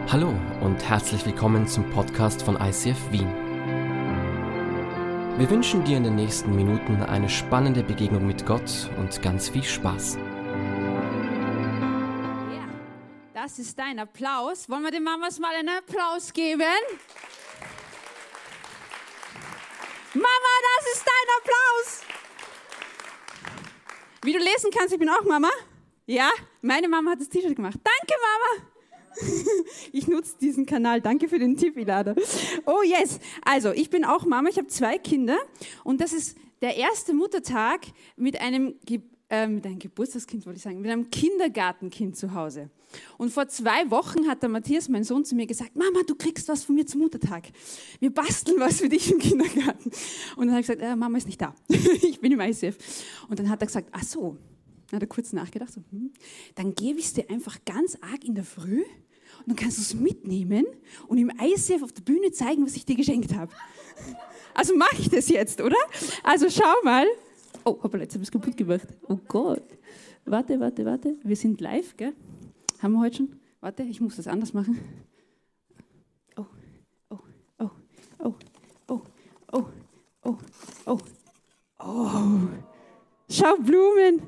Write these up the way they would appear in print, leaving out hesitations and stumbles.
Hallo und herzlich willkommen zum Podcast von ICF Wien. Wir wünschen dir in den nächsten Minuten eine spannende Begegnung mit Gott und ganz viel Spaß. Ja, das ist dein Applaus. Wollen wir den Mamas mal einen Applaus geben? Mama, das ist dein Applaus. Wie du lesen kannst, ich bin auch Mama. Ja, meine Mama hat das T-Shirt gemacht. Danke, Mama. Ich nutze diesen Kanal. Danke für den Tipp, Ilada. Oh yes. Also, ich bin auch Mama. Ich habe 2 Kinder. Und das ist der erste Muttertag mit einem Geburtstagskind, wollte ich sagen, mit einem Kindergartenkind zu Hause. Und vor 2 Wochen hat der Matthias, mein Sohn, zu mir gesagt, Mama, du kriegst was von mir zum Muttertag. Wir basteln was für dich im Kindergarten. Und dann habe ich gesagt, Mama ist nicht da. Ich bin im ICF. Und dann hat er gesagt, ach so. Dann hat er kurz nachgedacht, so, dann gebe ich es dir einfach ganz arg in der Früh und dann kannst du es mitnehmen und im ICF auf der Bühne zeigen, was ich dir geschenkt habe. Also mache ich das jetzt, oder? Also schau mal. Oh, hoppala, jetzt habe ich es kaputt gemacht. Oh Gott. Warte. Wir sind live, gell? Haben wir heute schon? Warte, ich muss das anders machen. Oh. Schau, Blumen.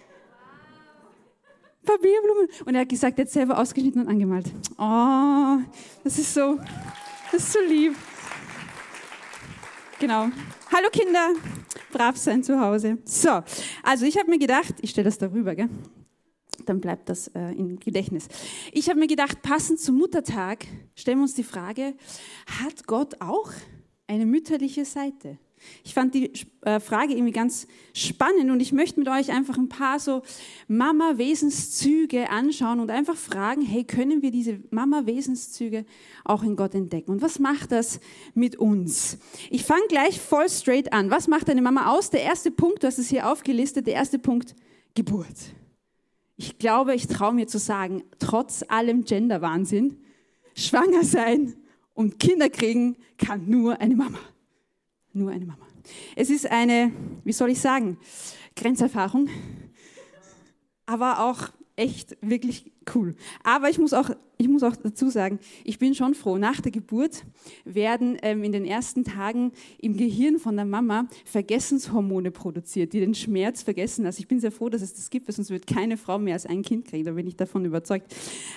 Papierblumen. Und er hat gesagt, er hat selber ausgeschnitten und angemalt. Oh, das ist so lieb. Genau. Hallo Kinder, brav sein zu Hause. So, also ich habe mir gedacht, ich stelle das darüber, gell? Dann bleibt das im Gedächtnis. Ich habe mir gedacht, passend zum Muttertag, stellen wir uns die Frage, hat Gott auch eine mütterliche Seite? Ich fand die Frage irgendwie ganz spannend und ich möchte mit euch einfach ein paar so Mama-Wesenszüge anschauen und einfach fragen, hey, können wir diese Mama-Wesenszüge auch in Gott entdecken? Und was macht das mit uns? Ich fange gleich voll straight an. Was macht eine Mama aus? Der erste Punkt, du hast es hier aufgelistet, der erste Punkt, Geburt. Ich glaube, ich traue mir zu sagen, trotz allem Gender-Wahnsinn, schwanger sein und Kinder kriegen kann nur eine Mama. Nur eine Mama. Es ist eine, wie soll ich sagen, Grenzerfahrung, aber auch echt wirklich cool. Aber ich muss auch dazu sagen, ich bin schon froh, nach der Geburt werden in den ersten Tagen im Gehirn von der Mama Vergessenshormone produziert, die den Schmerz vergessen lassen. Ich bin sehr froh, dass es das gibt, weil sonst wird keine Frau mehr als ein Kind kriegen, da bin ich davon überzeugt.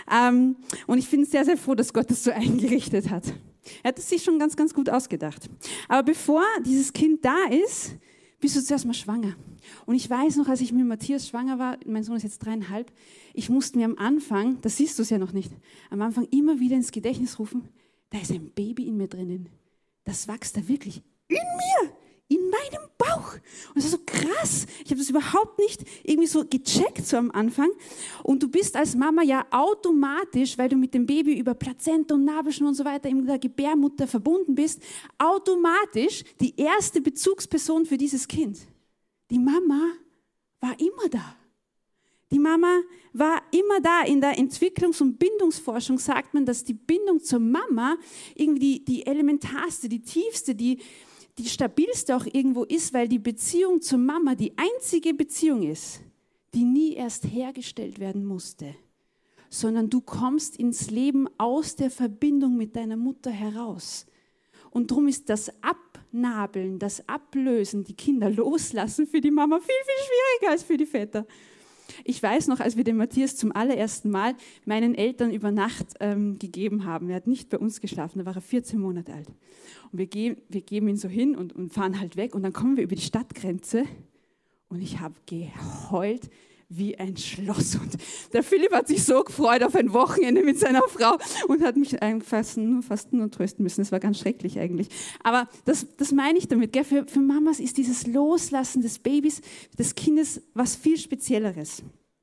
Und ich bin sehr, sehr froh, dass Gott das so eingerichtet hat. Er hat es sich schon ganz, ganz gut ausgedacht. Aber bevor dieses Kind da ist, bist du zuerst mal schwanger. Und ich weiß noch, als ich mit Matthias schwanger war, mein Sohn ist jetzt 3,5, ich musste mir am Anfang, das siehst du es ja noch nicht, am Anfang immer wieder ins Gedächtnis rufen, da ist ein Baby in mir drinnen. Das wächst da wirklich in mir, in meinem Bauch. Und das ist so krass. Ich habe das überhaupt nicht irgendwie so gecheckt so am Anfang. Und du bist als Mama ja automatisch, weil du mit dem Baby über Plazenta und Nabelschnur und so weiter in der Gebärmutter verbunden bist, automatisch die erste Bezugsperson für dieses Kind. Die Mama war immer da. Die Mama war immer da. In der Entwicklungs- und Bindungsforschung sagt man, dass die Bindung zur Mama irgendwie die elementarste, die tiefste, die stabilste auch irgendwo ist, weil die Beziehung zur Mama die einzige Beziehung ist, die nie erst hergestellt werden musste, sondern du kommst ins Leben aus der Verbindung mit deiner Mutter heraus. Und darum ist das Abnabeln, das Ablösen, die Kinder loslassen für die Mama viel, viel schwieriger als für die Väter. Ich weiß noch, als wir den Matthias zum allerersten Mal meinen Eltern über Nacht gegeben haben. Er hat nicht bei uns geschlafen, da war er 14 Monate alt. Und wir geben ihn so hin und fahren halt weg. Und dann kommen wir über die Stadtgrenze und ich habe geheult wie ein Schlosshund. Der Philipp hat sich so gefreut auf ein Wochenende mit seiner Frau und hat mich fast nur trösten müssen. Das war ganz schrecklich eigentlich. Aber das meine ich damit. Gell? Für Mamas ist dieses Loslassen des Babys, des Kindes, was viel Spezielleres.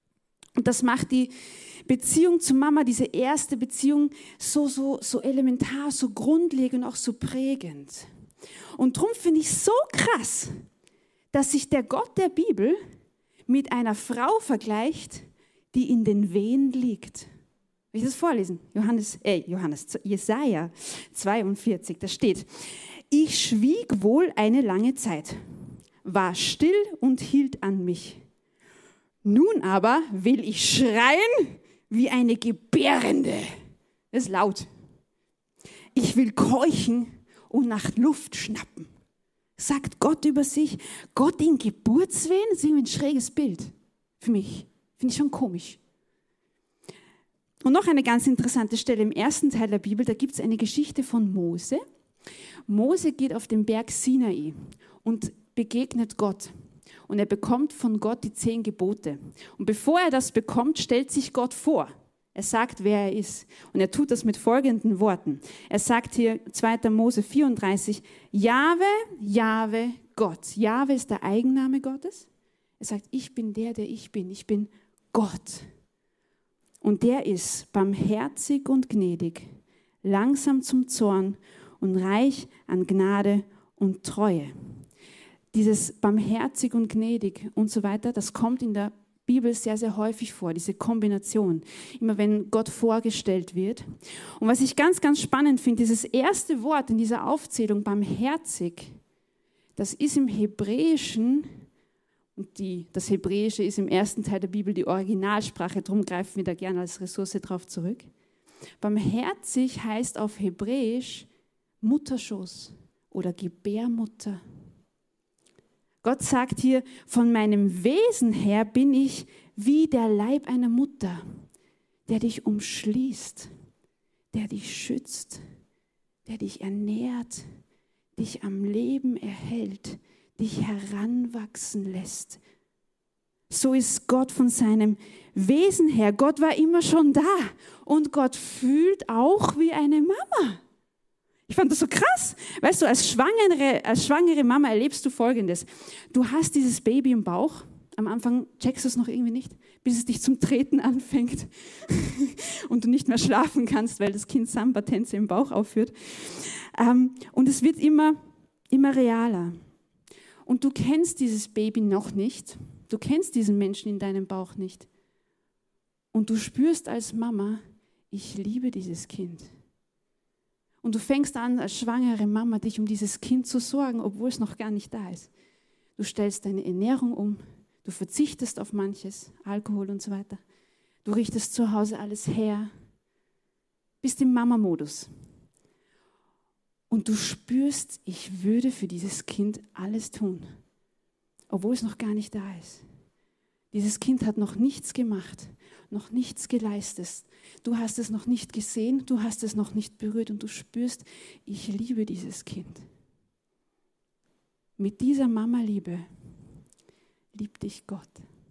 Und das macht die Beziehung zur Mama, diese erste Beziehung, so elementar, so grundlegend, auch so prägend. Und darum finde ich so krass, dass sich der Gott der Bibel mit einer Frau vergleicht, die in den Wehen liegt. Will ich das vorlesen? Jesaja 42, da steht, ich schwieg wohl eine lange Zeit, war still und hielt an mich. Nun aber will ich schreien wie eine Gebärende. Es ist laut. Ich will keuchen und nach Luft schnappen. Sagt Gott über sich. Gott in Geburtswehen, das ist irgendwie ein schräges Bild für mich. Finde ich schon komisch. Und noch eine ganz interessante Stelle im ersten Teil der Bibel, da gibt es eine Geschichte von Mose. Mose geht auf den Berg Sinai und begegnet Gott. Und er bekommt von Gott die 10 Gebote. Und bevor er das bekommt, stellt sich Gott vor. Er sagt, wer er ist. Und er tut das mit folgenden Worten. Er sagt hier 2. Mose 34, Jahwe, Jahwe, Gott. Jahwe ist der Eigenname Gottes. Er sagt, ich bin der ich bin. Ich bin Gott. Und der ist barmherzig und gnädig, langsam zum Zorn und reich an Gnade und Treue. Dieses barmherzig und gnädig und so weiter, das kommt in der Bibel sehr, sehr häufig vor, diese Kombination. Immer wenn Gott vorgestellt wird. Und was ich ganz, ganz spannend finde, dieses erste Wort in dieser Aufzählung, barmherzig, das ist im Hebräischen, und das Hebräische ist im ersten Teil der Bibel die Originalsprache, darum greifen wir da gerne als Ressource drauf zurück. Barmherzig heißt auf Hebräisch Mutterschoß oder Gebärmutter. Gott sagt hier, von meinem Wesen her bin ich wie der Leib einer Mutter, der dich umschließt, der dich schützt, der dich ernährt, dich am Leben erhält, dich heranwachsen lässt. So ist Gott von seinem Wesen her. Gott war immer schon da und Gott fühlt auch wie eine Mama. Ich fand das so krass. Weißt du, als schwangere Mama erlebst du Folgendes. Du hast dieses Baby im Bauch. Am Anfang checkst du es noch irgendwie nicht, bis es dich zum Treten anfängt und du nicht mehr schlafen kannst, weil das Kind Samba-Tänze im Bauch aufführt. Und es wird immer realer. Und du kennst dieses Baby noch nicht. Du kennst diesen Menschen in deinem Bauch nicht. Und du spürst als Mama, ich liebe dieses Kind. Und du fängst an, als schwangere Mama, dich um dieses Kind zu sorgen, obwohl es noch gar nicht da ist. Du stellst deine Ernährung um, du verzichtest auf manches, Alkohol und so weiter. Du richtest zu Hause alles her, bist im Mama-Modus. Und du spürst, ich würde für dieses Kind alles tun, obwohl es noch gar nicht da ist. Dieses Kind hat noch nichts gemacht, noch nichts geleistet. Du hast es noch nicht gesehen, du hast es noch nicht berührt und du spürst, ich liebe dieses Kind. Mit dieser Mama-Liebe liebt dich Gott.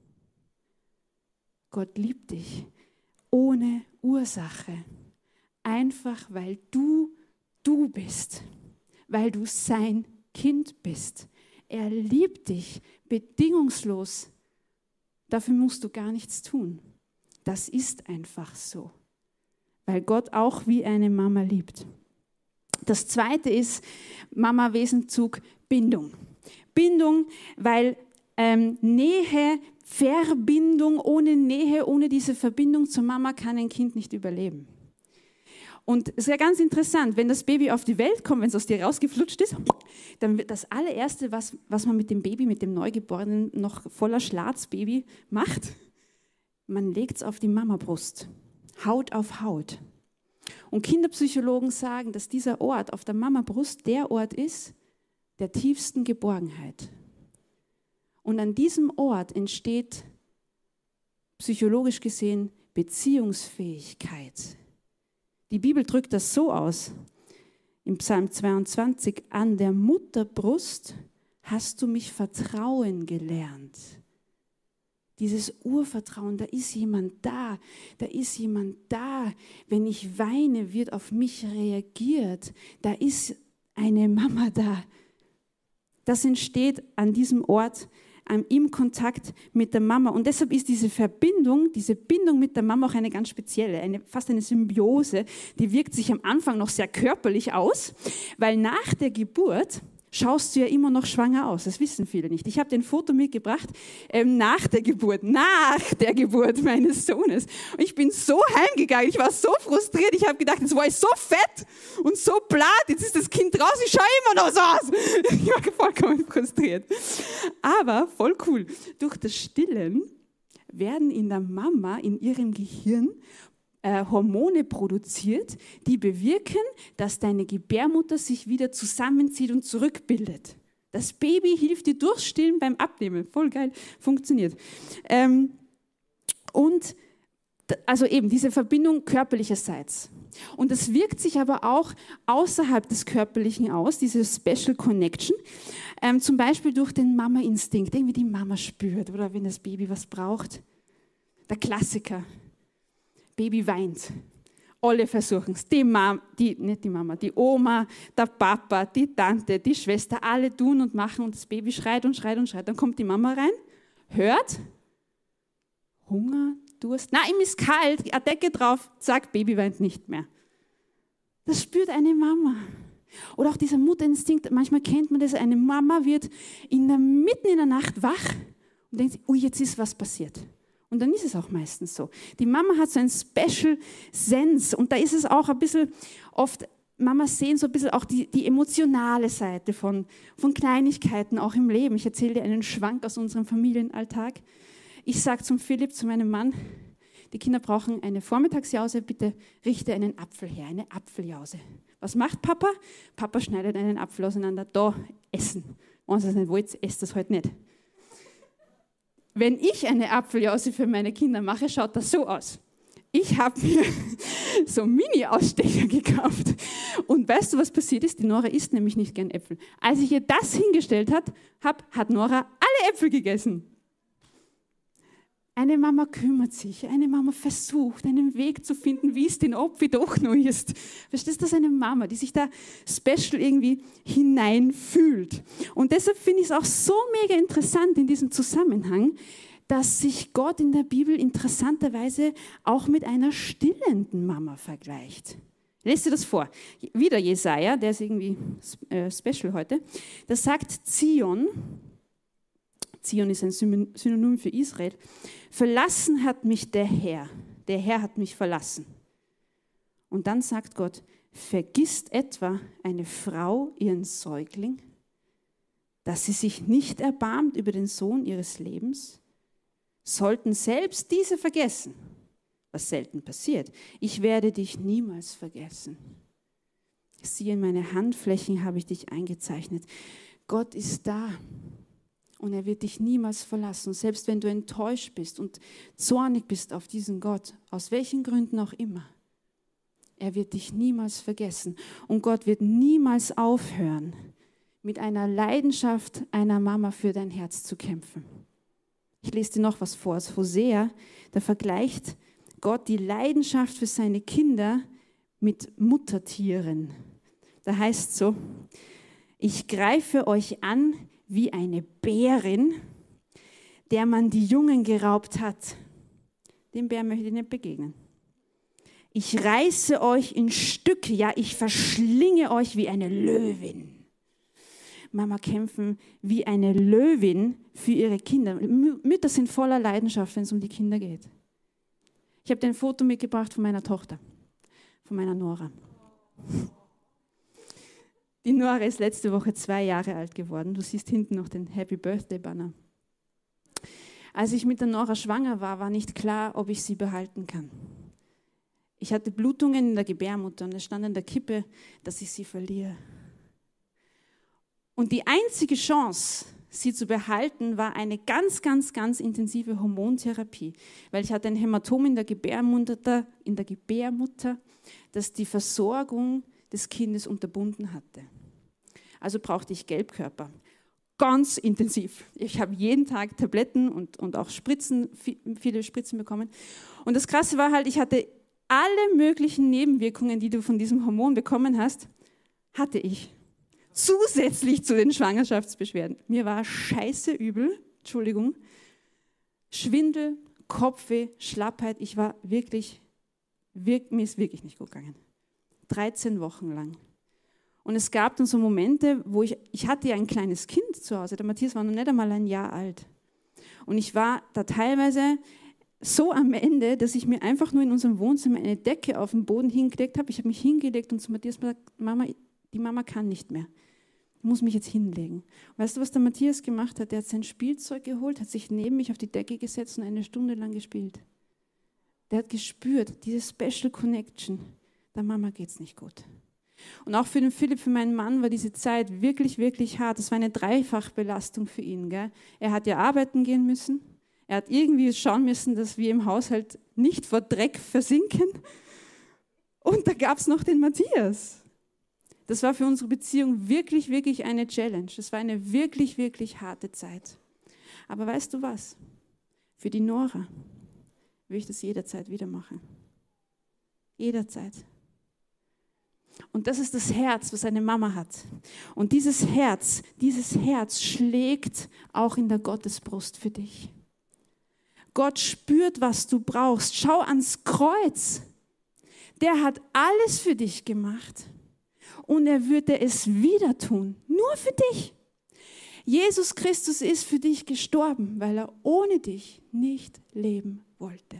Gott liebt dich ohne Ursache, einfach weil du bist, weil du sein Kind bist. Er liebt dich bedingungslos. Dafür musst du gar nichts tun. Das ist einfach so, weil Gott auch wie eine Mama liebt. Das zweite ist Mama-Wesenzug Bindung. Bindung, weil Nähe, Verbindung, ohne diese Verbindung zur Mama kann ein Kind nicht überleben. Und es ist ja ganz interessant, wenn das Baby auf die Welt kommt, wenn es aus dir rausgeflutscht ist, dann wird das allererste, was man mit dem Baby, mit dem Neugeborenen, noch voller Schlarzbaby macht, man legt es auf die Mamabrust, Haut auf Haut. Und Kinderpsychologen sagen, dass dieser Ort auf der Mamabrust der Ort ist der tiefsten Geborgenheit. Und an diesem Ort entsteht, psychologisch gesehen, Beziehungsfähigkeit. Die Bibel drückt das so aus, im Psalm 22, an der Mutterbrust hast du mich vertrauen gelernt. Dieses Urvertrauen, da ist jemand da, Wenn ich weine, wird auf mich reagiert. Da ist eine Mama da. Das entsteht an diesem Ort, im Kontakt mit der Mama. Und deshalb ist diese Bindung mit der Mama auch eine ganz spezielle, fast eine Symbiose. Die wirkt sich am Anfang noch sehr körperlich aus, weil nach der Geburt schaust du ja immer noch schwanger aus. Das wissen viele nicht. Ich habe dir ein Foto mitgebracht, nach der Geburt meines Sohnes. Und ich bin so heimgegangen, ich war so frustriert, ich habe gedacht, jetzt war ich so fett und so blatt, jetzt ist das Kind draußen, ich schaue immer noch so aus. Ich war vollkommen frustriert. Aber voll cool, durch das Stillen werden in der Mama, in ihrem Gehirn, Hormone produziert, die bewirken, dass deine Gebärmutter sich wieder zusammenzieht und zurückbildet. Das Baby hilft dir durchs Stillen beim Abnehmen. Voll geil, funktioniert. Und also eben diese Verbindung körperlicherseits. Und das wirkt sich aber auch außerhalb des Körperlichen aus, diese Special Connection, zum Beispiel durch den Mama-Instinkt, irgendwie die Mama spürt oder wenn das Baby was braucht. Der Klassiker, Baby weint. Alle versuchen es. Die Oma, der Papa, die Tante, die Schwester, alle tun und machen und das Baby schreit und schreit und schreit. Dann kommt die Mama rein, hört, Hunger, Durst, na, ihm ist kalt, eine Decke drauf, zack, Baby weint nicht mehr. Das spürt eine Mama. Oder auch dieser Mutterinstinkt, manchmal kennt man das, eine Mama wird mitten in der Nacht wach und denkt, ui, jetzt ist was passiert. Und dann ist es auch meistens so. Die Mama hat so einen Special Sense und da ist es auch ein bisschen oft, Mamas sehen so ein bisschen auch die emotionale Seite von Kleinigkeiten auch im Leben. Ich erzähle dir einen Schwank aus unserem Familienalltag. Ich sage zum Philipp, zu meinem Mann, die Kinder brauchen eine Vormittagsjause, bitte richte einen Apfel her, eine Apfeljause. Was macht Papa? Papa schneidet einen Apfel auseinander, da essen. Wenn ihr es nicht wollt, esst das heute nicht. Wenn ich eine Apfeljause für meine Kinder mache, schaut das so aus. Ich habe mir so Mini-Ausstecher gekauft. Und weißt du, was passiert ist? Die Nora isst nämlich nicht gern Äpfel. Als ich ihr das hingestellt habe, hat Nora alle Äpfel gegessen. Eine Mama kümmert sich, eine Mama versucht, einen Weg zu finden, wie es den Opfi doch noch ist. Verstehst du, das ist eine Mama, die sich da special irgendwie hineinfühlt. Und deshalb finde ich es auch so mega interessant in diesem Zusammenhang, dass sich Gott in der Bibel interessanterweise auch mit einer stillenden Mama vergleicht. Lest dir das vor. Wieder Jesaja, der ist irgendwie special heute. Der sagt, Zion ist ein Synonym für Israel, verlassen hat mich der Herr hat mich verlassen. Und dann sagt Gott, vergisst etwa eine Frau ihren Säugling, dass sie sich nicht erbarmt über den Sohn ihres Lebens? Sollten selbst diese vergessen, was selten passiert, ich werde dich niemals vergessen. Siehe, in meine Handflächen habe ich dich eingezeichnet. Gott ist da. Und er wird dich niemals verlassen. Und selbst wenn du enttäuscht bist und zornig bist auf diesen Gott, aus welchen Gründen auch immer, er wird dich niemals vergessen. Und Gott wird niemals aufhören, mit einer Leidenschaft einer Mama für dein Herz zu kämpfen. Ich lese dir noch was vor aus Hosea. Da vergleicht Gott die Leidenschaft für seine Kinder mit Muttertieren. Da heißt es so, ich greife euch an wie eine Bärin, der man die Jungen geraubt hat. Dem Bär möchte ich nicht begegnen. Ich reiße euch in Stücke, ja, ich verschlinge euch wie eine Löwin. Mama kämpfen wie eine Löwin für ihre Kinder. Mütter sind voller Leidenschaft, wenn es um die Kinder geht. Ich habe dir ein Foto mitgebracht von meiner Tochter, von meiner Nora. Die Nora ist letzte Woche 2 Jahre alt geworden. Du siehst hinten noch den Happy Birthday Banner. Als ich mit der Nora schwanger war nicht klar, ob ich sie behalten kann. Ich hatte Blutungen in der Gebärmutter und es stand an der Kippe, dass ich sie verliere. Und die einzige Chance, sie zu behalten, war eine ganz, ganz, ganz intensive Hormontherapie, weil ich hatte ein Hämatom in der Gebärmutter, das die Versorgung des Kindes unterbunden hatte. Also brauchte ich Gelbkörper. Ganz intensiv. Ich habe jeden Tag Tabletten und auch Spritzen, viele Spritzen bekommen. Und das Krasse war halt, ich hatte alle möglichen Nebenwirkungen, die du von diesem Hormon bekommen hast, hatte ich. Zusätzlich zu den Schwangerschaftsbeschwerden. Mir war scheiße übel, Entschuldigung, Schwindel, Kopfweh, Schlappheit. Ich war mir ist wirklich nicht gut gegangen. 13 Wochen lang. Und es gab dann so Momente, wo ich hatte ja ein kleines Kind zu Hause. Der Matthias war noch nicht einmal 1 Jahr alt. Und ich war da teilweise so am Ende, dass ich mir einfach nur in unserem Wohnzimmer eine Decke auf den Boden hingelegt habe. Ich habe mich hingelegt und zu Matthias gesagt, Mama, die Mama kann nicht mehr. Ich muss mich jetzt hinlegen. Und weißt du, was der Matthias gemacht hat? Der hat sein Spielzeug geholt, hat sich neben mich auf die Decke gesetzt und 1 Stunde lang gespielt. der hat gespürt, diese Special Connection, der Mama geht's nicht gut. Und auch für den Philipp, für meinen Mann, war diese Zeit wirklich, wirklich hart. Das war eine Dreifachbelastung für ihn. Gell? Er hat ja arbeiten gehen müssen. Er hat irgendwie schauen müssen, dass wir im Haushalt nicht vor Dreck versinken. Und da gab es noch den Matthias. Das war für unsere Beziehung wirklich, wirklich eine Challenge. Das war eine wirklich, wirklich harte Zeit. Aber weißt du was? Für die Nora will ich das jederzeit wieder machen. Jederzeit. Und das ist das Herz, was eine Mama hat. Und dieses Herz schlägt auch in der Gottesbrust für dich. Gott spürt, was du brauchst. Schau ans Kreuz. Der hat alles für dich gemacht. Und er würde es wieder tun. Nur für dich. Jesus Christus ist für dich gestorben, weil er ohne dich nicht leben wollte.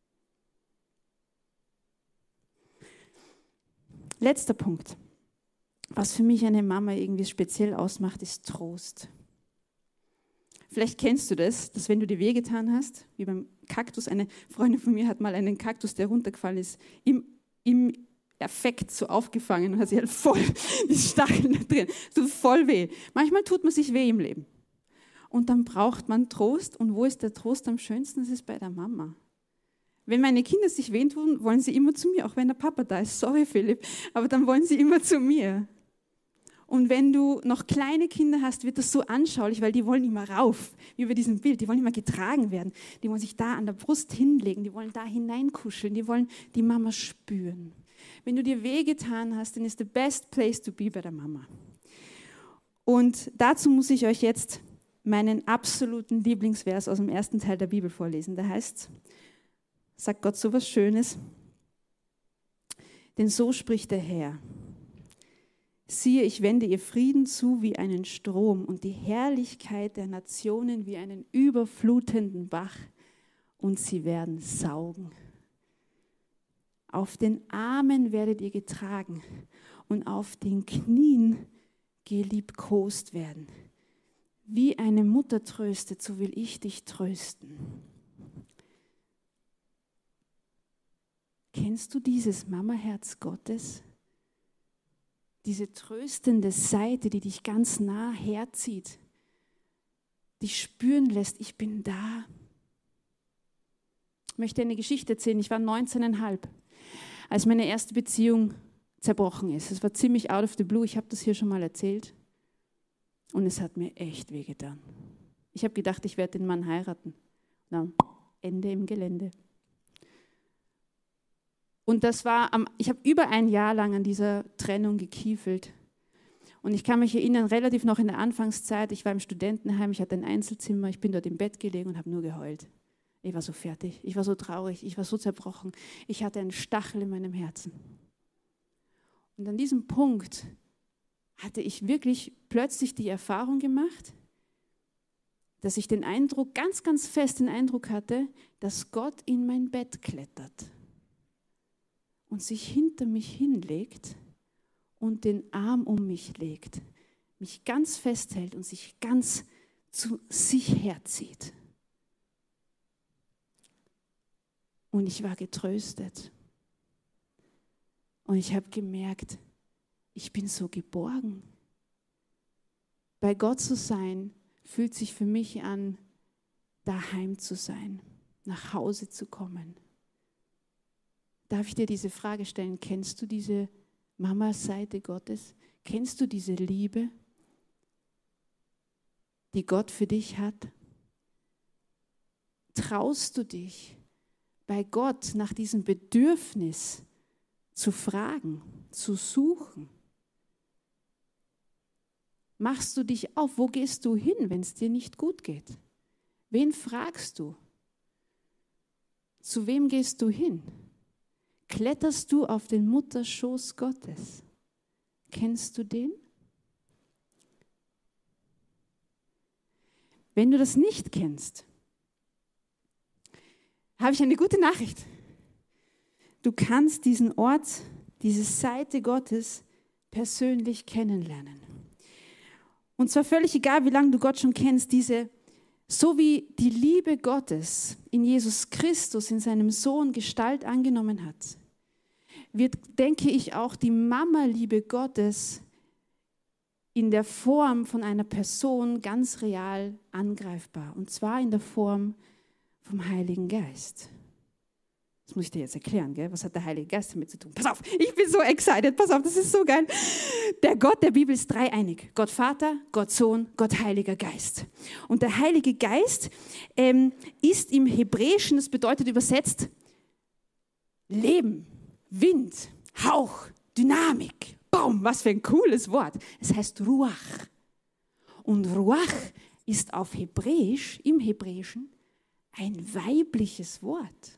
Letzter Punkt. Was für mich eine Mama irgendwie speziell ausmacht, ist Trost. Vielleicht kennst du das, dass wenn du dir wehgetan hast, wie beim Kaktus, eine Freundin von mir hat mal einen Kaktus, der runtergefallen ist, im Affekt so aufgefangen und hat sich halt voll die Stacheln da drin. So voll weh. Manchmal tut man sich weh im Leben. Und dann braucht man Trost. Und wo ist der Trost am schönsten? Das ist bei der Mama. Wenn meine Kinder sich weh tun, wollen sie immer zu mir, auch wenn der Papa da ist. Sorry, Philipp, aber dann wollen sie immer zu mir. Und wenn du noch kleine Kinder hast, wird das so anschaulich, weil die wollen immer rauf, wie bei diesem Bild. Die wollen immer getragen werden. Die wollen sich da an der Brust hinlegen, die wollen da hineinkuscheln, die wollen die Mama spüren. Wenn du dir wehgetan hast, dann ist the best place to be bei der Mama. Und dazu muss ich euch jetzt meinen absoluten Lieblingsvers aus dem ersten Teil der Bibel vorlesen. Da heißt, sagt Gott so was Schönes, denn so spricht der Herr. Siehe, ich wende ihr Frieden zu wie einen Strom und die Herrlichkeit der Nationen wie einen überflutenden Bach, und sie werden saugen. Auf den Armen werdet ihr getragen und auf den Knien geliebkost werden. Wie eine Mutter tröstet, so will ich dich trösten. Kennst du dieses Mamaherz Gottes? Diese tröstende Seite, die dich ganz nah herzieht, dich spüren lässt, ich bin da. Ich möchte eine Geschichte erzählen. Ich war 19,5, als meine erste Beziehung zerbrochen ist. Es war ziemlich out of the blue, ich habe das hier schon mal erzählt. Und es hat mir echt wehgetan. Ich habe gedacht, ich werde den Mann heiraten. Dann Ende im Gelände. Und das war, ich habe über ein Jahr lang an dieser Trennung gekiefelt. Und ich kann mich erinnern, relativ noch in der Anfangszeit, ich war im Studentenheim, ich hatte ein Einzelzimmer, ich bin dort im Bett gelegen und habe nur geheult. Ich war so fertig, ich war so traurig, ich war so zerbrochen. Ich hatte einen Stachel in meinem Herzen. Und an diesem Punkt hatte ich wirklich plötzlich die Erfahrung gemacht, dass ich den Eindruck, ganz, ganz fest den Eindruck hatte, dass Gott in mein Bett klettert und sich hinter mich hinlegt und den Arm um mich legt, mich ganz festhält und sich ganz zu sich herzieht. Und ich war getröstet. Und ich habe gemerkt, ich bin so geborgen. Bei Gott zu sein, fühlt sich für mich an, daheim zu sein, nach Hause zu kommen. Darf ich dir diese Frage stellen? Kennst du diese Mama-Seite Gottes? Kennst du diese Liebe, die Gott für dich hat? Traust du dich, bei Gott nach diesem Bedürfnis zu fragen, zu suchen? Machst du dich auf? Wo gehst du hin, wenn es dir nicht gut geht? Wen fragst du? Zu wem gehst du hin? Kletterst du auf den Mutterschoß Gottes? Kennst du den? Wenn du das nicht kennst, habe ich eine gute Nachricht. Du kannst diesen Ort, diese Seite Gottes persönlich kennenlernen. Und zwar völlig egal, wie lange du Gott schon kennst, diese So wie die Liebe Gottes in Jesus Christus, in seinem Sohn Gestalt angenommen hat, wird, denke ich, auch die Mama-Liebe Gottes in der Form von einer Person ganz real angreifbar. Und zwar in der Form vom Heiligen Geist. Das muss ich dir jetzt erklären, gell? Was hat der Heilige Geist damit zu tun? Pass auf, ich bin so excited, pass auf, das ist so geil. Der Gott der Bibel ist dreieinig. Gott Vater, Gott Sohn, Gott Heiliger Geist. Und der Heilige Geist ist im Hebräischen, das bedeutet übersetzt Leben, Wind, Hauch, Dynamik. Baum, was für ein cooles Wort. Es heißt Ruach. Und Ruach ist auf Hebräisch, im Hebräischen, ein weibliches Wort.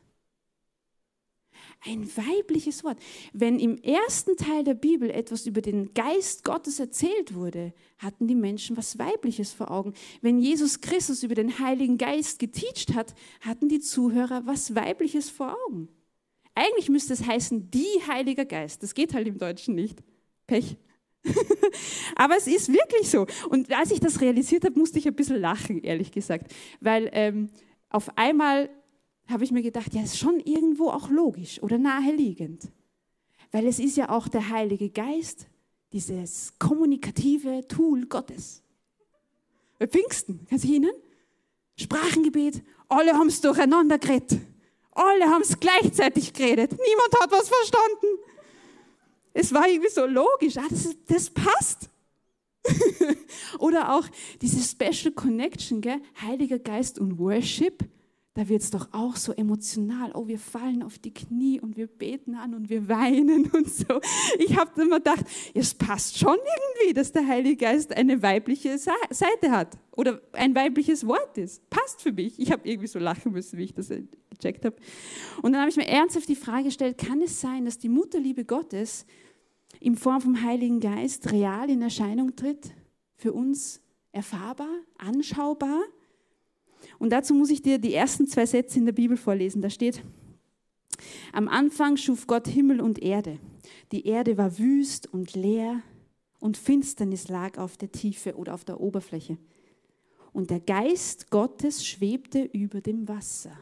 Ein weibliches Wort. Wenn im ersten Teil der Bibel etwas über den Geist Gottes erzählt wurde, hatten die Menschen was Weibliches vor Augen. Wenn Jesus Christus über den Heiligen Geist geteacht hat, hatten die Zuhörer was Weibliches vor Augen. Eigentlich müsste es heißen, die Heiliger Geist. Das geht halt im Deutschen nicht. Pech. Aber es ist wirklich so. Und als ich das realisiert habe, musste ich ein bisschen lachen, ehrlich gesagt. Weil auf einmal habe ich mir gedacht, ja, ist schon irgendwo auch logisch oder naheliegend. Weil es ist ja auch der Heilige Geist, dieses kommunikative Tool Gottes. Bei Pfingsten, kannst du dich erinnern? Sprachengebet, alle haben es durcheinander geredet. Alle haben es gleichzeitig geredet. Niemand hat was verstanden. Es war irgendwie so logisch. Das passt. Oder auch diese Special Connection, gell? Heiliger Geist und Worship. Da wird es doch auch so emotional. Oh, wir fallen auf die Knie und wir beten an und wir weinen und so. Ich habe immer gedacht, es passt schon irgendwie, dass der Heilige Geist eine weibliche Seite hat oder ein weibliches Wort ist. Passt für mich. Ich habe irgendwie so lachen müssen, wie ich das gecheckt habe. Und dann habe ich mir ernsthaft die Frage gestellt, kann es sein, dass die Mutterliebe Gottes in Form vom Heiligen Geist real in Erscheinung tritt, für uns erfahrbar, anschaubar? Und dazu muss ich dir die ersten 2 Sätze in der Bibel vorlesen. Da steht, am Anfang schuf Gott Himmel und Erde. Die Erde war wüst und leer und Finsternis lag auf der Tiefe oder auf der Oberfläche. Und der Geist Gottes schwebte über dem Wasser.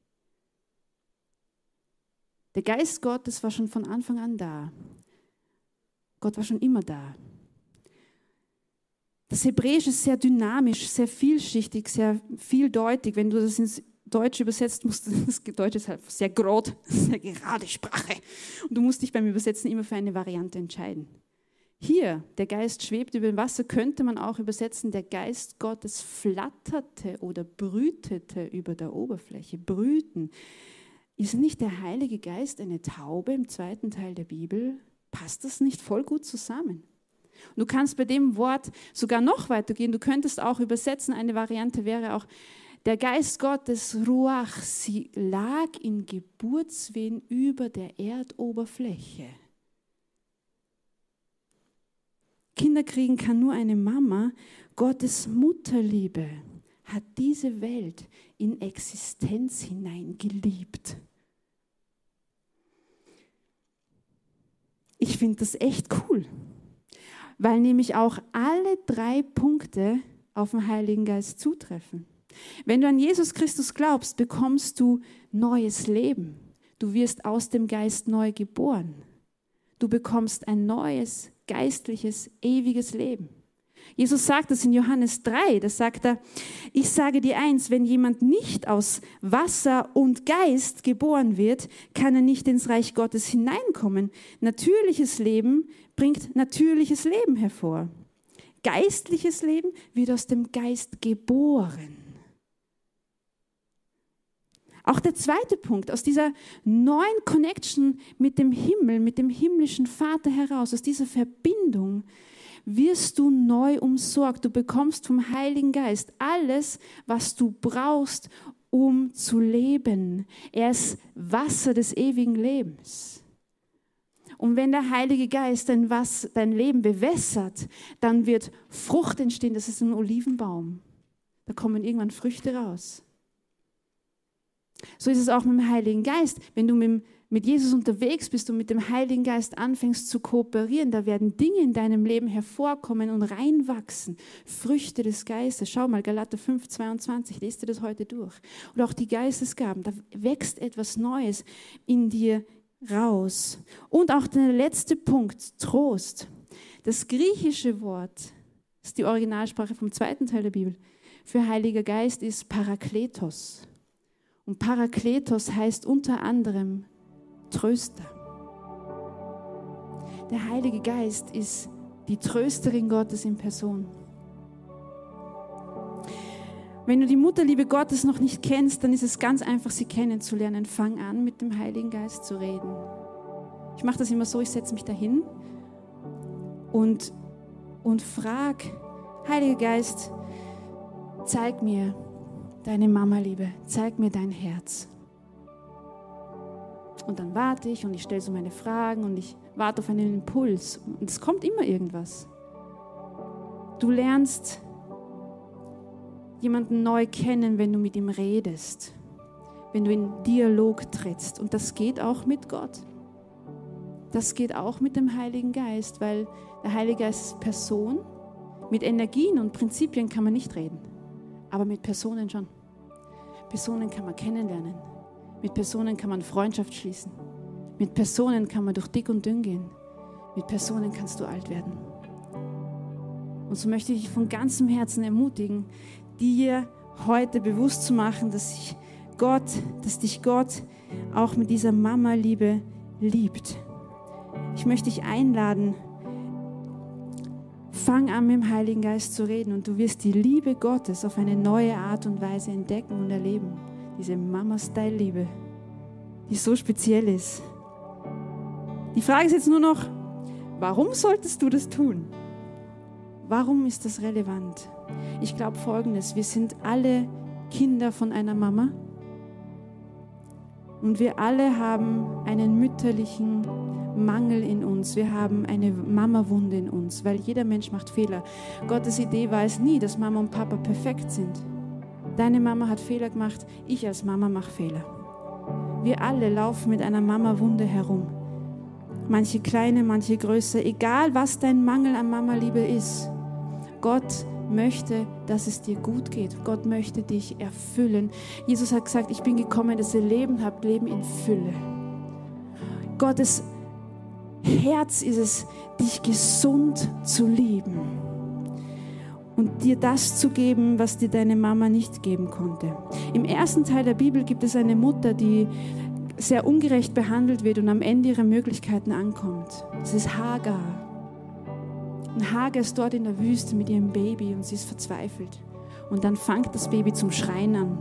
Der Geist Gottes war schon von Anfang an da. Gott war schon immer da. Das Hebräische ist sehr dynamisch, sehr vielschichtig, sehr vieldeutig. Wenn du das ins Deutsche übersetzt, musst du, das Deutsche ist halt sehr gerade Sprache. Und du musst dich beim Übersetzen immer für eine Variante entscheiden. Hier, der Geist schwebt über dem Wasser, könnte man auch übersetzen, der Geist Gottes flatterte oder brütete über der Oberfläche. Brüten. Ist nicht der Heilige Geist eine Taube im 2. Teil der Bibel? Passt das nicht voll gut zusammen? Und du kannst bei dem Wort sogar noch weitergehen. Du könntest auch übersetzen, eine Variante wäre auch, der Geist Gottes, Ruach, sie lag in Geburtswehen über der Erdoberfläche. Kinder kriegen kann nur eine Mama. Gottes Mutterliebe hat diese Welt in Existenz hineingeliebt. Ich finde das echt cool. Weil nämlich auch alle 3 Punkte auf den Heiligen Geist zutreffen. Wenn du an Jesus Christus glaubst, bekommst du neues Leben. Du wirst aus dem Geist neu geboren. Du bekommst ein neues, geistliches, ewiges Leben. Jesus sagt das in Johannes 3, da sagt er, ich sage dir eins, wenn jemand nicht aus Wasser und Geist geboren wird, kann er nicht ins Reich Gottes hineinkommen. Natürliches Leben bringt natürliches Leben hervor. Geistliches Leben wird aus dem Geist geboren. Auch der 2. Punkt, aus dieser neuen Connection mit dem Himmel, mit dem himmlischen Vater heraus, aus dieser Verbindung, wirst du neu umsorgt. Du bekommst vom Heiligen Geist alles, was du brauchst, um zu leben. Er ist Wasser des ewigen Lebens. Und wenn der Heilige Geist dein Leben bewässert, dann wird Frucht entstehen. Das ist ein Olivenbaum. Da kommen irgendwann Früchte raus. So ist es auch mit dem Heiligen Geist. Wenn du mit Jesus unterwegs bist und mit dem Heiligen Geist anfängst zu kooperieren, da werden Dinge in deinem Leben hervorkommen und reinwachsen. Früchte des Geistes. Schau mal, Galater 5,22, lest dir das heute durch. Und auch die Geistesgaben, da wächst etwas Neues in dir raus. Und auch der letzte Punkt, Trost. Das griechische Wort, das ist die Originalsprache vom zweiten Teil der Bibel, für Heiliger Geist ist Parakletos. Und Parakletos heißt unter anderem Tröster. Der Heilige Geist ist die Trösterin Gottes in Person. Wenn du die Mutterliebe Gottes noch nicht kennst, dann ist es ganz einfach, sie kennenzulernen. Fang an, mit dem Heiligen Geist zu reden. Ich mache das immer so, ich setze mich dahin und frag, Heiliger Geist, zeig mir deine Mama-Liebe, zeig mir dein Herz. Und dann warte ich und ich stelle so meine Fragen und ich warte auf einen Impuls. Und es kommt immer irgendwas. Du lernst jemanden neu kennen, wenn du mit ihm redest, wenn du in Dialog trittst. Und das geht auch mit Gott. Das geht auch mit dem Heiligen Geist, weil der Heilige Geist ist Person. Mit Energien und Prinzipien kann man nicht reden, aber mit Personen schon. Personen kann man kennenlernen. Mit Personen kann man Freundschaft schließen. Mit Personen kann man durch dick und dünn gehen. Mit Personen kannst du alt werden. Und so möchte ich dich von ganzem Herzen ermutigen, dir heute bewusst zu machen, dass dich Gott auch mit dieser Mama-Liebe liebt. Ich möchte dich einladen, fang an, mit dem Heiligen Geist zu reden und du wirst die Liebe Gottes auf eine neue Art und Weise entdecken und erleben. Diese Mama-Style-Liebe, die so speziell ist. Die Frage ist jetzt nur noch, warum solltest du das tun? Warum ist das relevant? Ich glaube Folgendes, wir sind alle Kinder von einer Mama und wir alle haben einen mütterlichen Mangel in uns. Wir haben eine Mama-Wunde in uns, weil jeder Mensch macht Fehler. Gottes Idee war es nie, dass Mama und Papa perfekt sind. Deine Mama hat Fehler gemacht, ich als Mama mache Fehler. Wir alle laufen mit einer Mama-Wunde herum. Manche kleine, manche größer, egal was dein Mangel an Mama-Liebe ist. Gott möchte, dass es dir gut geht. Gott möchte dich erfüllen. Jesus hat gesagt, ich bin gekommen, dass ihr Leben habt, Leben in Fülle. Gottes Herz ist es, dich gesund zu lieben und dir das zu geben, was dir deine Mama nicht geben konnte. Im ersten Teil der Bibel gibt es eine Mutter, die sehr ungerecht behandelt wird und am Ende ihrer Möglichkeiten ankommt. Das ist Hagar. Und Hagar ist dort in der Wüste mit ihrem Baby und sie ist verzweifelt. Und dann fängt das Baby zum Schreien an.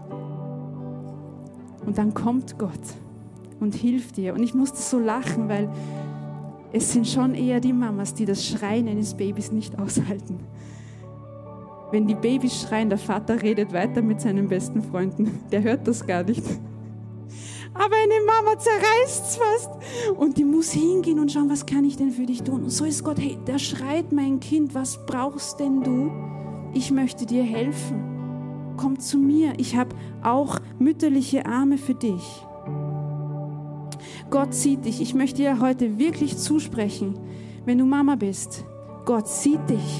Und dann kommt Gott und hilft ihr. Und ich musste so lachen, weil es sind schon eher die Mamas, die das Schreien eines Babys nicht aushalten. Wenn die Babys schreien, der Vater redet weiter mit seinen besten Freunden. Der hört das gar nicht. Aber eine Mama zerreißt es fast. Und die muss hingehen und schauen, was kann ich denn für dich tun? Und so ist Gott, hey, da schreit mein Kind, was brauchst denn du? Ich möchte dir helfen. Komm zu mir. Ich habe auch mütterliche Arme für dich. Gott sieht dich. Ich möchte dir heute wirklich zusprechen, wenn du Mama bist. Gott sieht dich.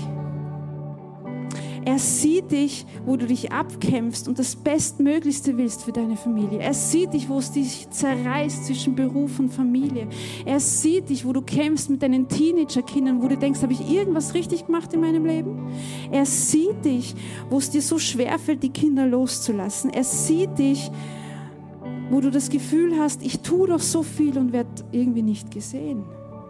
Er sieht dich, wo du dich abkämpfst und das Bestmöglichste willst für deine Familie. Er sieht dich, wo es dich zerreißt zwischen Beruf und Familie. Er sieht dich, wo du kämpfst mit deinen Teenagerkindern, wo du denkst, habe ich irgendwas richtig gemacht in meinem Leben? Er sieht dich, wo es dir so schwerfällt, die Kinder loszulassen. Er sieht dich, wo du das Gefühl hast, ich tue doch so viel und werde irgendwie nicht gesehen.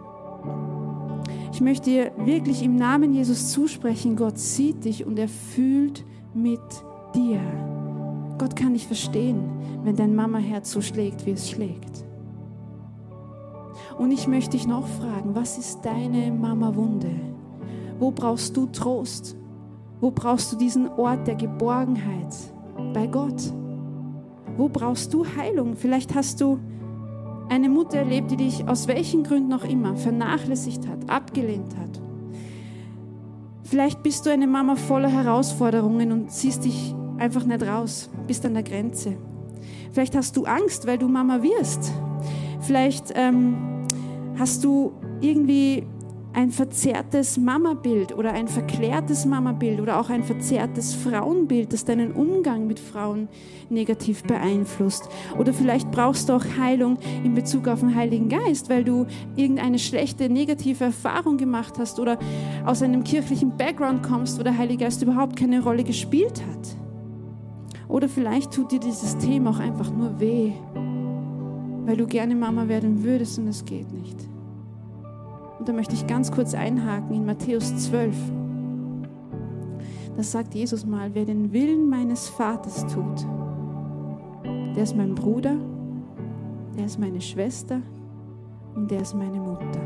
Ich möchte dir wirklich im Namen Jesus zusprechen, Gott sieht dich und er fühlt mit dir. Gott kann dich verstehen, wenn dein Mama-Herz so schlägt, wie es schlägt. Und ich möchte dich noch fragen, was ist deine Mama-Wunde? Wo brauchst du Trost? Wo brauchst du diesen Ort der Geborgenheit? Bei Gott. Wo brauchst du Heilung? Vielleicht hast du eine Mutter erlebt, die dich aus welchen Gründen auch immer vernachlässigt hat, abgelehnt hat. Vielleicht bist du eine Mama voller Herausforderungen und ziehst dich einfach nicht raus, bist an der Grenze. Vielleicht hast du Angst, weil du Mama wirst. Vielleicht hast du irgendwie ein verzerrtes Mama-Bild oder ein verklärtes Mama-Bild oder auch ein verzerrtes Frauenbild, das deinen Umgang mit Frauen negativ beeinflusst. Oder vielleicht brauchst du auch Heilung in Bezug auf den Heiligen Geist, weil du irgendeine schlechte, negative Erfahrung gemacht hast oder aus einem kirchlichen Background kommst, wo der Heilige Geist überhaupt keine Rolle gespielt hat. Oder vielleicht tut dir dieses Thema auch einfach nur weh, weil du gerne Mama werden würdest und es geht nicht. Und da möchte ich ganz kurz einhaken in Matthäus 12. Da sagt Jesus mal, wer den Willen meines Vaters tut, der ist mein Bruder, der ist meine Schwester und der ist meine Mutter.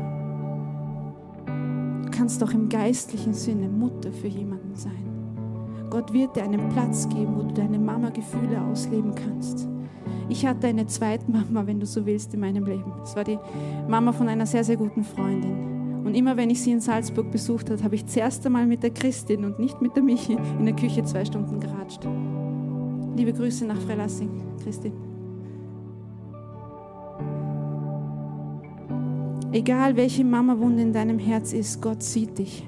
Du kannst auch im geistlichen Sinne Mutter für jemanden sein. Gott wird dir einen Platz geben, wo du deine Mama-Gefühle ausleben kannst. Ich hatte eine Zweitmama, wenn du so willst, in meinem Leben. Das war die Mama von einer sehr, sehr guten Freundin. Und immer, wenn ich sie in Salzburg besucht habe, habe ich zuerst einmal mit der Christin und nicht mit der Michi in der Küche 2 Stunden geratscht. Liebe Grüße nach Freilassing, Christin. Egal, welche Mama-Wunde in deinem Herz ist, Gott sieht dich.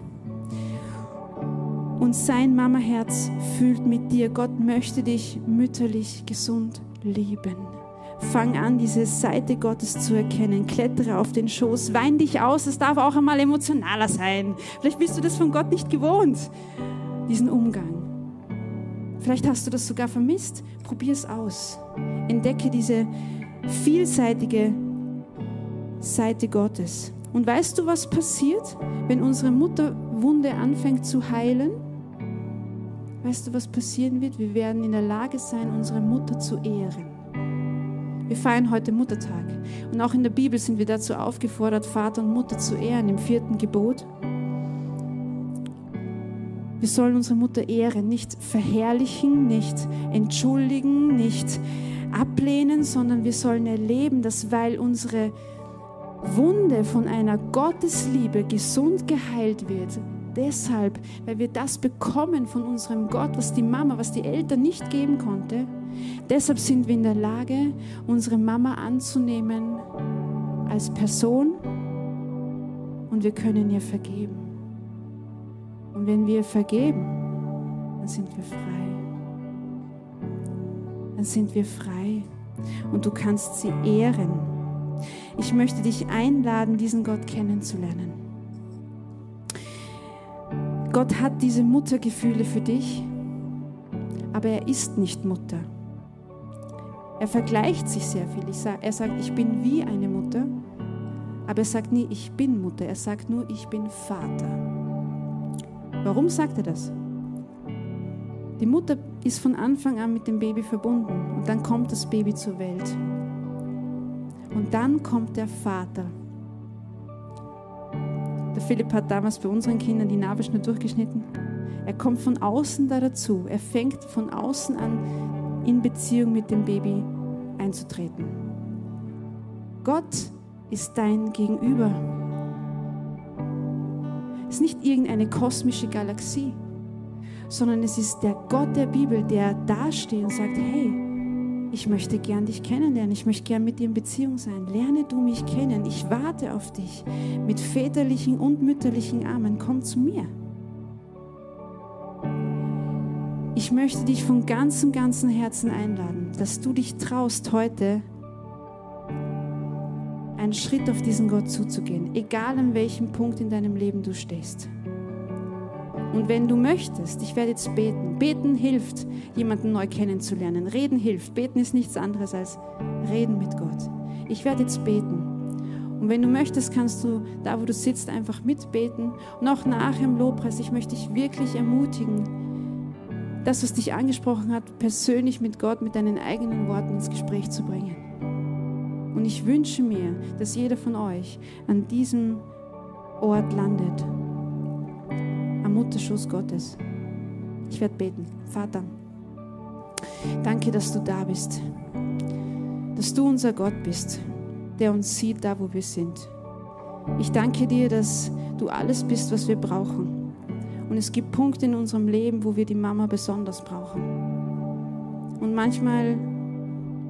Und sein Mama-Herz fühlt mit dir. Gott möchte dich mütterlich gesund lieben. Fang an, diese Seite Gottes zu erkennen. Klettere auf den Schoß, wein dich aus. Es darf auch einmal emotionaler sein. Vielleicht bist du das von Gott nicht gewohnt, diesen Umgang. Vielleicht hast du das sogar vermisst. Probier es aus. Entdecke diese vielseitige Seite Gottes. Und weißt du, was passiert, wenn unsere Mutterwunde anfängt zu heilen? Weißt du, was passieren wird? Wir werden in der Lage sein, unsere Mutter zu ehren. Wir feiern heute Muttertag. Und auch in der Bibel sind wir dazu aufgefordert, Vater und Mutter zu ehren, im 4. Gebot. Wir sollen unsere Mutter ehren, nicht verherrlichen, nicht entschuldigen, nicht ablehnen, sondern wir sollen erleben, dass weil unsere Wunde von einer Gottesliebe gesund geheilt wird, deshalb, weil wir das bekommen von unserem Gott, was die Mama, was die Eltern nicht geben konnte, deshalb sind wir in der Lage, unsere Mama anzunehmen als Person und wir können ihr vergeben. Und wenn wir vergeben, dann sind wir frei. Dann sind wir frei und du kannst sie ehren. Ich möchte dich einladen, diesen Gott kennenzulernen. Gott hat diese Muttergefühle für dich, aber er ist nicht Mutter. Er vergleicht sich sehr viel. Er sagt, ich bin wie eine Mutter, aber er sagt nie, ich bin Mutter. Er sagt nur, ich bin Vater. Warum sagt er das? Die Mutter ist von Anfang an mit dem Baby verbunden und dann kommt das Baby zur Welt. Und dann kommt der Vater. Der Philipp hat damals bei unseren Kindern die Nabelschnur durchgeschnitten. Er kommt von außen da dazu. Er fängt von außen an, in Beziehung mit dem Baby einzutreten. Gott ist dein Gegenüber. Es ist nicht irgendeine kosmische Galaxie, sondern es ist der Gott der Bibel, der dasteht und sagt, hey, ich möchte gern dich kennenlernen, ich möchte gern mit dir in Beziehung sein. Lerne du mich kennen, ich warte auf dich. Mit väterlichen und mütterlichen Armen, komm zu mir. Ich möchte dich von ganzem Herzen einladen, dass du dich traust, heute einen Schritt auf diesen Gott zuzugehen, egal an welchem Punkt in deinem Leben du stehst. Und wenn du möchtest, ich werde jetzt beten. Beten hilft, jemanden neu kennenzulernen. Reden hilft. Beten ist nichts anderes als reden mit Gott. Ich werde jetzt beten. Und wenn du möchtest, kannst du da, wo du sitzt, einfach mitbeten. Und auch nach dem Lobpreis, ich möchte dich wirklich ermutigen, das, was dich angesprochen hat, persönlich mit Gott, mit deinen eigenen Worten ins Gespräch zu bringen. Und ich wünsche mir, dass jeder von euch an diesem Ort landet. Am Mutterschoß Gottes. Ich werde beten. Vater, danke, dass du da bist. Dass du unser Gott bist, der uns sieht, da wo wir sind. Ich danke dir, dass du alles bist, was wir brauchen. Und es gibt Punkte in unserem Leben, wo wir die Mama besonders brauchen. Und manchmal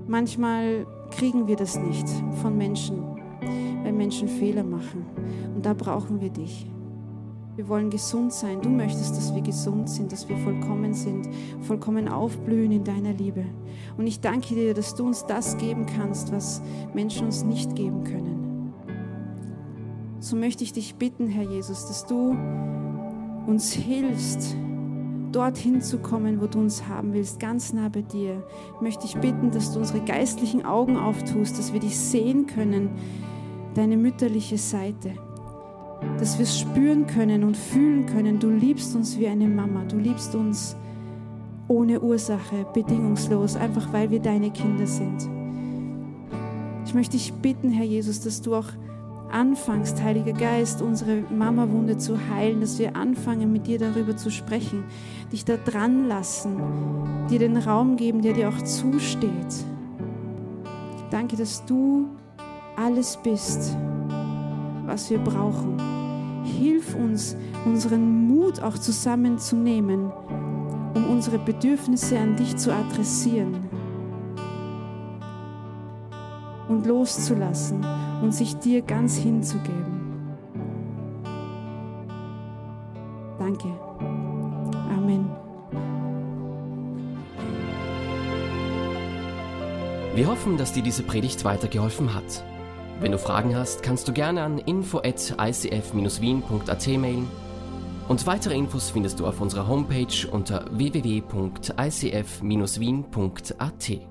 Manchmal kriegen wir das nicht von Menschen, weil Menschen Fehler machen. Und da brauchen wir dich. Wir wollen gesund sein. Du möchtest, dass wir gesund sind, dass wir vollkommen sind, vollkommen aufblühen in deiner Liebe. Und ich danke dir, dass du uns das geben kannst, was Menschen uns nicht geben können. So möchte ich dich bitten, Herr Jesus, dass du uns hilfst, dorthin zu kommen, wo du uns haben willst, ganz nah bei dir. Ich möchte dich bitten, dass du unsere geistlichen Augen auftust, dass wir dich sehen können, deine mütterliche Seite. Dass wir es spüren können und fühlen können, du liebst uns wie eine Mama, du liebst uns ohne Ursache, bedingungslos, einfach weil wir deine Kinder sind. Ich möchte dich bitten, Herr Jesus, dass du auch anfängst, Heiliger Geist, unsere Mama-Wunde zu heilen, dass wir anfangen, mit dir darüber zu sprechen, dich da dran lassen, dir den Raum geben, der dir auch zusteht. Danke, dass du alles bist, was wir brauchen. Hilf uns, unseren Mut auch zusammenzunehmen, um unsere Bedürfnisse an dich zu adressieren und loszulassen und sich dir ganz hinzugeben. Danke. Amen. Wir hoffen, dass dir diese Predigt weitergeholfen hat. Wenn du Fragen hast, kannst du gerne an info@icf-wien.at mailen. Und weitere Infos findest du auf unserer Homepage unter www.icf-wien.at.